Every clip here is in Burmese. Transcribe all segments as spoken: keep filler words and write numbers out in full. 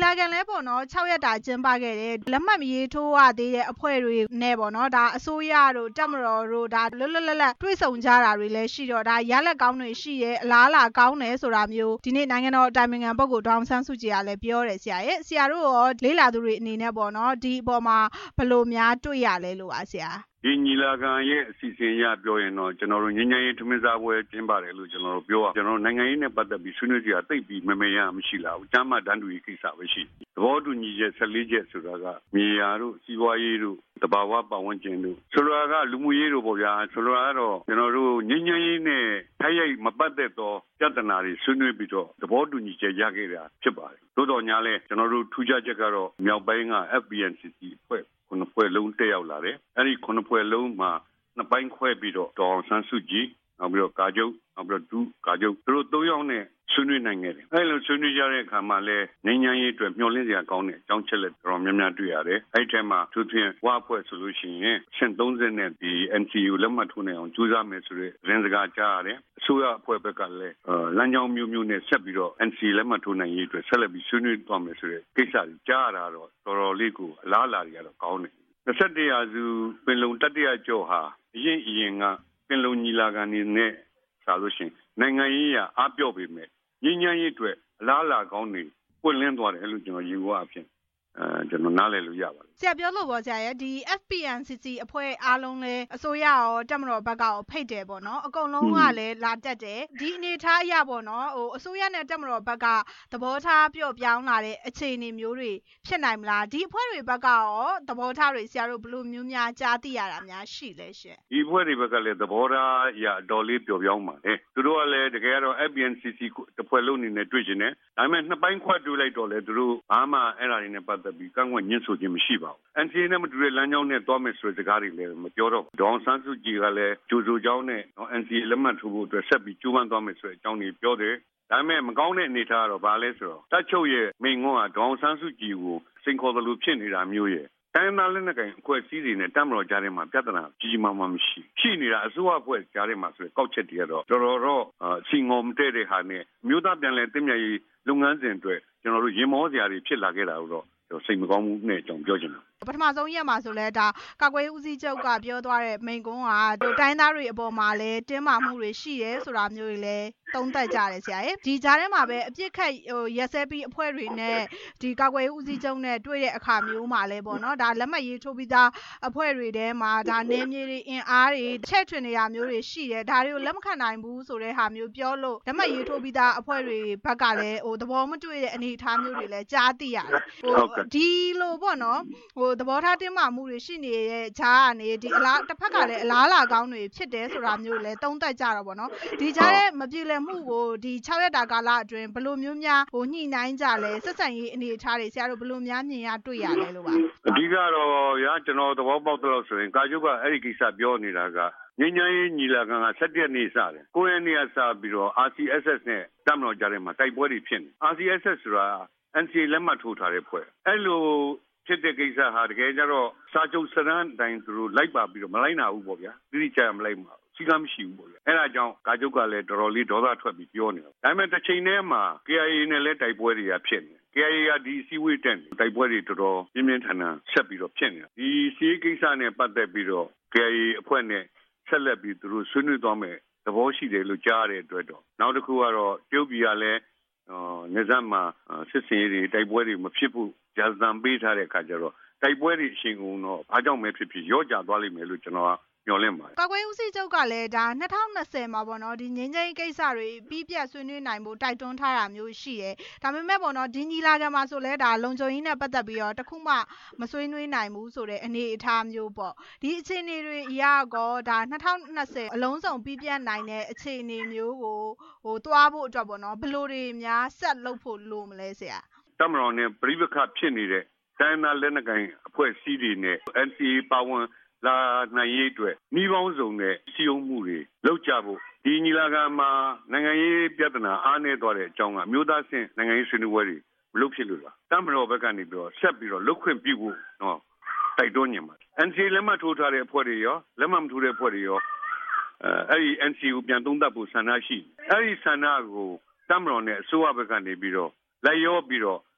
လာခံလဲပေါ့နော်၆ရက်တာကျင်းပခဲ့တယ်လက်မှတ်မရေးထိုးရသေးတဲ့အဖွဲ့တွေနဲ့ပေါ့နော်ဒါအစိုးရတို့တပ်မတော်တို့ဒါလွတ်လွတ်လပ်လပ်တွေ့ဆုံကြတာတွေလည်းရှိတော့ဒါရလဒ်ကောင်းတွေရှိရဲ့အလားအလာကောင်းတယ်ဆိုတာမျိုးဒီနေ့နိုင်ငံတော်အတိုင်ပင်ခံပုဂ္ဂိုလ်ဒေါအောင်ဆန်းစုကြည်ကလည်းပြောတယ်ဆရာရဲ့ဆရာတို့ရောလေးလာသူတွေအနေနဲ့ပေါ့နော်ဒီအပေါ်မှာဘယ်လိုများတွေ့ရလဲလို့ပါဆရာဒီညီလာခံရဲ့အစီအစဉ်အရပြောရင်တော့ကျွန်တော်တို့ငញ្ញရေးထမင်းစားပွဲကျင်းပါတယ်လို့ကျွန်တော်တို့ပြောရကျွန်တော်နိုင်ငံရေးနဲ့ပတ်သက်ပြီးဆွေးနွေးကြတာတိတ်ပြီးမမေရမရှိလာဘူး။ကျမ်းမာတန်းတူရေးကိစ္စပဲရှိ။သဘောတူညီချက်၁၄ချက်ဆိုတာကမြေယာတို့စီးပွားရေးတို့တဘာဝပတ်ဝန်းကျင်တို့ဆိုလိုတာကလူမှုရေးတို့ပေါ့ဗျာဆိုလိုတာကတော့ကျွန်တော်တို့ငញ្ញရေးနဲ့ထိုက်ရိုက်မပတ်သက်သောပြဿနာတွေဆွေးနွေးပြီးတော့သဘောတူညီချက်ရခဲ့တာဖြစ်ပါတယ်။သို့တော်ညာလဲကျွန်တော်တို့ထူးခြားချက်ကတော့မြောက်ပိုင်းက F B N C C အဖွဲ့ခုနှစ်ဖွဲ့လုံးတက်ရောက်လာတယ်။အဲဒီခုနှစ်ဖွဲ့လုံးမှာနှစ်ပိုင်းခွဲပြီးတော့ဒေါအောင်ဆန်းစုကြည်နောက်ပြီးတော့ကာချုပ်နောက်ပြီးတော့ဒုကာချုပ်သူတို့သုံးယောက်နဲ့ဆွေးနွေးနိုင်ခဲ့တယ်။အဲလိုဆွေးနွေးကြတဲ့အခါမှာလည်းငြိမ်းချမ်းရေးအတွက်မျှော်လင့်စရာကောင်းတဲ့အကြောင်းချက်လက်တော်များများတွေ့ရတယ်။အဲဒီထဲမှာသူဖြင့်ဝါဖွဲ့ဆိုလို့ရှိရင်ဆင့်သုံးဆယ်နဲ့ဒီ N C A ကိုလက်မှတ်ထိုးနိုင်အောင်ကြိုးစားမယ်ဆိုတဲ့ရင်းစကားကြားရတယ်။အစိုးရအဖွဲ့ဘက်ကလည်းလမ်းကြောင်းမျိုးမျိုးနဲ့ဆက်ပြီးတော့ N C A လက်မှတ်ထိုးနိုင်ရေးအတွက်ဆက်လက်ပြီးဆွေးနွေးသွားမယ်ဆိုတဲ့ကိစ္စတွေကြားရတာတော့တော်တော်လေးကိုအလားအလာတွေကတော့ကောင်းတယ်။၂၁ရာစုပင်လုံတတိယကြော့ဟာအရင်အရင်ကပင်လုံညီလာခံနေနဲ့ဆိုလို့ရှိရင်နိုင်ငံရေးရာအားပြော့ပေမဲ့ငြိမ်းချမ်းရေးအတွက်အလားအလာကောင်းတွေပွင့်လင်းသွားတယ်လို့ကျွန်တော်ယူဝအဖြစ်အဲကျွန်တော်နားလည်လို့ရပါတယ်ဆရာပြောလို့ပေါ့ဆရာရဲ့ဒီ F B N C C အဖွဲ့အားလုံးလဲအစိုးရရောတပ်မတော်ဘက်ကရောဖိတ်တယ်ပေါ့နော်အကုန်လုံးကလည်းလာတက်တယ်ဒီအနေထားအရပေါ့နော်ဟိုအစိုးရနဲ့တပ်မတော်ဘက်ကသဘောထားပြော့ပြောင်းလာတဲ့အခြေအနေမျိုးတွေဖြစ်နိုင်မလားဒီအဖွဲ့တွေဘက်ကရောသဘောထားတွေဆရာတို့ဘယ်လိုမျိုးများကြားသိရတာများရှိလဲရှင်ဒီအဖွဲ့တွေဘက်ကလည်းသဘောထားအရအတော်လေးပြော့ပြောင်းပါတယ်သူတို့ကလည်းတကယ်တော့ F B N C C တစ်ဖွဲ့လုံးအနေနဲ့တွေ့ကျင်တယ်ဒါပေမဲ့နှစ်ပိုင်းခွဲတွေ့လိုက်တော့လေသူတို့ဘာမှအဲ့ဒါတွေနဲ့ပတ်သက်ပြီးကန့်ကွက်ညှင်းဆိုခြင်းမရှိပါဘူးN C A နဲ့မတူတဲ့လမ်းကြောင်းနဲ့တွားမယ်ဆိုတဲ့စကားတွေလည်းမပြောတော့ဒေါအောင်ဆန်းစုကြည်ကလည်းကြိုးစိုးကြောင်းနဲ့ N C A လက်မှတ်ထိုးဖို့အတွက်ဆက်ပြီးကြိုးပမ်းသွားမယ်ဆိုတဲ့အကြောင်းတွေပြောတယ်ဒါပေမဲ့မကောင်းတဲ့အနေထားကတော့ဘာလဲဆိုတော့တပ်ချုပ်ရဲ့မိန့်ခွန်းကဒေါအောင်ဆန်းစုကြည်ကိုစိန်ခေါ်တယ်လို့ဖြစ်နေတာမျိုးရဲ့တိုင်းသားလက်နက်ကိုင်အဖွဲ့အစည်းတွေနဲ့တပ်မတော်ကြားထဲမှာပြဿနာကြီးကြီးမားမားမရှိရှိနေတာအစိုးရအဖွဲ့ကြားထဲမှာဆိုရင်ကောက်ချက်တွေကတော့တော်တော်တော့စီငုံတဲ့တဲ့ဟာနဲ့မြို့သားပြန်လည်တည်မြဲရေးလုပ်ငန်းစဉ်အတွက်ကျွန်တော်တို့ရင်မောစရာတွေဖြစ်လာခဲ့တာတော့စိတ်မကောင်းမှုနဲ့အကြောင်းပြောချင်တာပထမဆုံးရက်မှာဆိုလဲဒါကာကွယ်ဦးစီးချုပ်ကပြောသွားတဲ့မိန့်ခွန်းကတိုင်းသားတွေအပေါ်မှာလည်းတင်းမာမှုတွေရှိရဲဆိုတာမျိုးတွေလည်းသုံးသပ်ကြတယ်ဆရာရဲ့ဒီကြားထဲမှာပဲအပြစ်ခတ်ဟိုရက်စဲပြီးအဖွဲ့တွေနဲ့ဒီကာကွယ်ဦးစီးချုပ်နဲ့တွေ့တဲ့အခါမျိုးမှာလဲပေါ့နော်ဒါလက်မှတ်ရေးထိုးပြီးသားအဖွဲ့တွေထဲမှာဒါနေမြေတွေအင်အားတွေချဲ့ထွင်နေတာမျိုးတွေရှိတယ်ဒါတွေကိုလက်မခံနိုင်ဘူးဆိုတဲ့ဟာမျိုးပြောလို့လက်မှတ်ရေးထိုးပြီးသားအဖွဲ့တွေဘက်ကလည်းဟိုသဘောမတွေ့တဲ့အနေအထားမျိုးတွေလည်းကြားသိရတယ်ဟိုဒီလိုပေါ့နော်ဟိုသဘောထားတင်းမာမှုတွေရှိနေတဲ့ဂျားကနေဒီအလားတစ်ဖက်ကလည်းအလားလာကောင်းတွေဖြစ်တယ်ဆိုတာမျိုးလည်းသုံးသပ်ကြတော့ဗောနော်ဒီကြားထဲမပြေလည်မှုကိုဒီ၆ရက်တာကာလအတွင်းဘယ်လိုမျိုးများဟိုညှိနှိုင်းကြလဲဆက်ဆံရေးအနေအထားတွေဆရာတို့ဘယ်လိုများမြင်ရတွေ့ရလဲလို့ပါအဓိကတော့ရာကျွန်တော်သဘောပေါက်တော့ဆိုရင်ကာချုပ်ကအဲ့ဒီကိစ္စပြောနေတာကငញ្ញရေးညီလာခံက၁၁ရက်နေ့စတယ်၉ရက်နေ့ကစပြီးတော့ R C S S နဲ့တပ်မတော်ကြားထဲမှာတိုက်ပွဲတွေဖြစ်နေ R C S S ဆိုတာ N C A လက်မှတ်ထိုးထားတဲ့ဖွဲ့အဲ့လိုဖြစ်တဲ့ကိစ္စဟာတကယ်ကြတော့စာချုပ်စရမ်းတိုင်းသူတို့လိုက်ပါပြီးတော့မလိုက်နာဘူးပေါ့ဗျာတိတိကျကျမလိုက်ပါဘူးစီကမရှိဘူးပေါ့ဗျာအဲ့ဒါကြောင့်ကာချုပ်ကလည်းတော်တော်လေးဒေါသထွက်ပြီးပြောနေတာဒါပေမဲ့တစ်ချိန်တည်းမှာ K I A နဲ့လည်းတိုက်ပွဲတွေကဖြစ်နေK I A ကဒီစီဝေးတက်တိုက်ပွဲတွေတော်တော်ပြင်းပြင်းထန်ထန်ဆက်ပြီးတော့ဖြစ်နေတာဒီစီးကိစ္စနဲ့ပတ်သက်ပြီးတော့ K I A အဖွဲ့နဲ့ဆက်လက်ပြီးသူတို့ဆွေးနွေးသွားမယ်သဘောရှိတယ်လို့ကြားရတဲ့အတွက်တော့နောက်တစ်ခုကတော့တရုတ်ပြည်ကလည်းနေဇတ်မှာစစ်စင်ရေးတွေတိုက်ပွဲတွေမဖြစ်ဘူးဂျာဇန်ပေးထားတဲ့အခါကျတော့တိုက်ပွဲတွေအရှင်ကုန်တော့အားကြောင့်ပဲဖြစ်ဖြစ်ရော့ကျသွားလိမ့်မယ်လို့ကျွန်တော်ကမျှော်လင့်ပါတယ်ကာကွယ်ဦးစီးချုပ်ကလည်းဒါ၂၀၂၀မှာပေါ့နော်ဒီငင်းချင်းကိစ္စတွေပြီးပြတ်ဆွေးနွေးနိုင်ဖို့တိုက်တွန်းထားတာမျိုးရှိတယ်ဒါပေမဲ့ပေါ့နော်ဒီညီလာခံမှာဆိုလဲဒါလုံခြုံရေးနဲ့ပတ်သက်ပြီးတော့တခုမှမဆွေးနွေးနိုင်ဘူးဆိုတဲ့အနေအထားမျိုးပေါ့ဒီအခြေအနေတွေအရကောဒါ၂၀၂၀အလုံးစုံပြီးပြတ်နိုင်တဲ့အခြေအနေမျိုးကိုဟိုတွားဖို့အတွက်ပေါ့နော်ဘယ်လိုတွေများဆက်လုပ်ဖို့လိုမလဲဆရာတမတော်နဲ့ပြိပခဖြစ်နေတဲ့တိုင်းသားလက်နက်ကိုင်အဖွဲ့အစည်းတွေနဲ့ N C A ပါဝင်လာနိုင်ရေးအတွက်နှီးပေါင်းစုံနဲ့စီယုံမှုတွေလောက်ကြဖို့ဒီညီလာခံမှာနိုင်ငံရေးပြဿနာအားနည်းသွားတဲ့အကြောင်းကမျိုးသားဆင့်နိုင်ငံရေးဆွေးနွေးပွဲတွေမလုပ်ဖြစ်လို့လားတမတော်ဘက်ကနေပြီးတော့ဆက်ပြီးတော့လုတ်ခွင့်ပြုဖို့နော်တိုက်တွန်းနေမှာ N C A လက်မှတ်ထိုးထားတဲ့အဖွဲ့တွေရောလက်မှတ်မထိုးတဲ့အဖွဲ့တွေရောအဲအဲ့ဒီ N C A ကိုပြန်သုံးသပ်ဖို့ဆန္ဒရှိအဲ့ဒီဆန္ဒကိုတမတော်နဲ့အစိုးရဘက်ကနေပြီးတော့လိုက်ရောပြီးတော့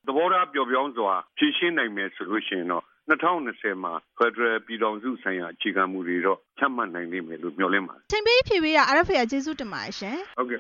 သဘောထားပျော်ပြောင်းစွာဖြည့်ရှင်းနိုင်မယ်ဆိုလို့ရှိရင်တော့၂၀၂၀မှာ Federal ပြည်ထောင်စုဆိုင်ရာအခြေခံမူတွေတော့ချမှတ်နိုင်လိမ့်မယ်လို့မျှော်လင့်ပါတယ်ချိန်ပေးဖြည့်ပေးရ R F A ကကျေးဇူးတင်ပါတယ်ရှင်ဟုတ်ကဲ့